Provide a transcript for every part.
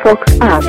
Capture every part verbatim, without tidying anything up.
Firefox app.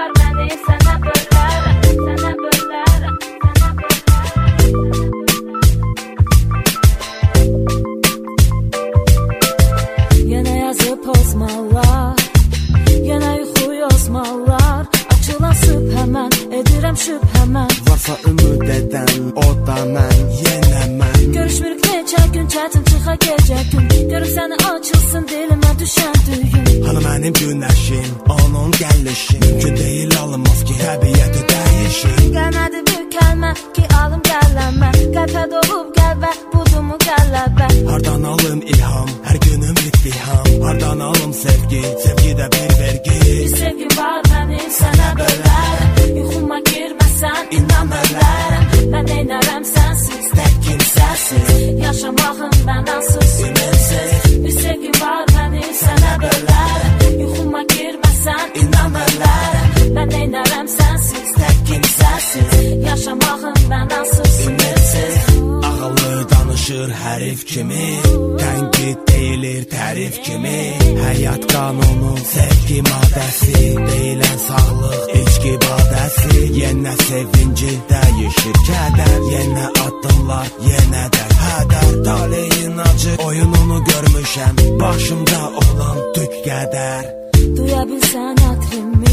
Yine yazıp pozmalar, yine yuxu yozmalar, açılasıb hemen, edirəm şübhəmən. Varsa ümid edən, o da mən, yenə mən. Görüşmürük neçə gün, çətin çıxa gecə gün. Görüb səni açılsın dilimə düşən düyün. Hanı mənim günəşim, onun gəlişim. Mümkün deyil alınmaz ki, təbiyyəti dəyişim. Gəlmədi bir kəlmə ki, alım gəlləmə. Qəlbə dolub qəlbə, budumu qəlləbə. Hardan alım ilham, hər günüm ittiham. Hardan alım sevgi, sevgidə bir vergi. Bir sevgi var mənim sənə bölərəm. Yuxuma girməsən, inan bölərəm. Mən neynərəm sənsiz, tək kimsəsiz. Yaşamağım mənasız, ümidsiz. Bir sevgi var mənim sənə bölərəm. Yuxuma girməsən, inan bölərəm. Mən neynərəm sənsiz, tək kimsəsiz. Yaşamağım mənasız, ümidsiz. Ağıllı danışır hərif kimi, tənqid deyilir tərif kimi. Həyat qanunu, sevgi maddəsi, deyilən sağlıq, içki badəsi. Yenə sevinci dəyişir kədər, yenə addımlar, yenə də hədər. Taleyin acı oyununu görmüşəm, başımda olan tük qədər. Duya bilsən ətrimi,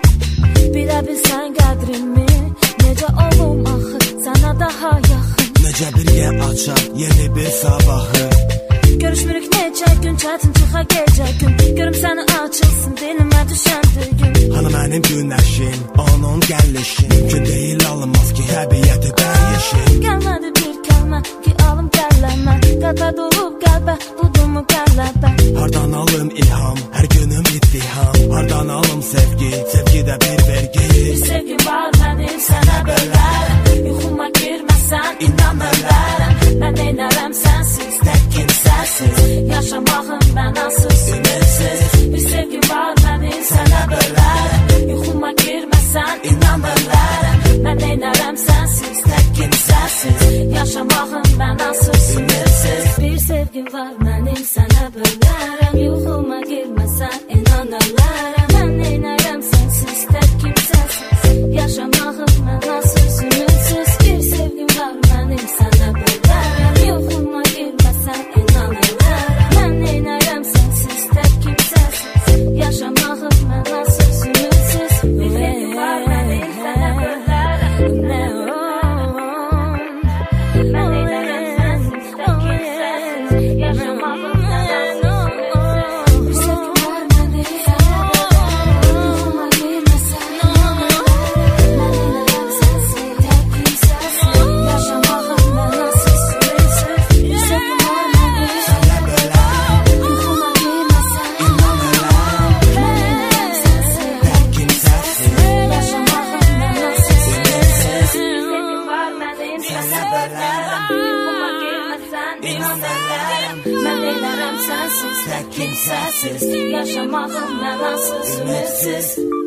bilə bilsən qədrimi. Necə olum axı, sənə daha yaxın. Necə birgə açar yeni bir sabahı. Görüşmürük neçə gün, çətin çıxa gecə gün. Görüm səni açılsın dilimə düşən düyün. Hanı mənim günəşim, onun gəlişim. Mümkün deyil alınmaz ki, təbiyyəti dəyişim. Gəlmədi bir kəlmə ki, alım gəlləmə. Qəlbə dolub qəlbə, budumu qəlləbə. Hardan alım ilham, hər günüm ittiham. Hardan alım sevgi, sevgidə bir vergi. Bir sevgi var mənim sənə bölərəm. Yuxuma girməsən, inan bölərəm. Mən neynərəm sənsiz, tək kimsəsiz. Yaşamağım mənasız, ümidsiz. Bir sevgi var mənim sənə bölərəm. Yuxuma girməsən, inan bölərəm. Mən neynərəm sənsiz, tək kimsəsiz. Yaşamağım mənasız, ümidsiz. Bir sevgi var mənim sənə bölərəm. Yuxuma girməsən, inan bölərəm. Mən neynərəm sənsiz, tək kimsəsiz. Yaşamağım mənasız, ümidsiz. Bir sevgi var mənim sənə bölərəm. Yuxuma girməsən, inan bölərəm. Mən neynərəm sənsiz, tək kimsəsiz. Yaşamağım mənasız, ümidsiz. Bir sevgi var mənim sənə bölərəm. Mən neynərəm sənsiz, tək kimsəsiz. Yaşamağım mənasız, ümidsiz. Bir sevgi var mənim sənə bölərəm. Yuxuma girməsən, inan bölərəm. Mən neynərəm sənsiz, tək kimsəsiz. Yaşamağım mənasız, ümidsiz. Bir sevgi var mənim sənə bölərəm. Yuxuma girməsən, inan bölərəm. Mən neynərəm sənsiz, tək kimsəsiz. Yaşamağım mənasız, ümidsiz. Bir sevgi var mənim sənə bölərəm. Yuxuma girməsən, inan bölərəm. Mən neynərəm sənsiz, tək kimsəsiz. Yaşamağım mənasız, ümidsiz.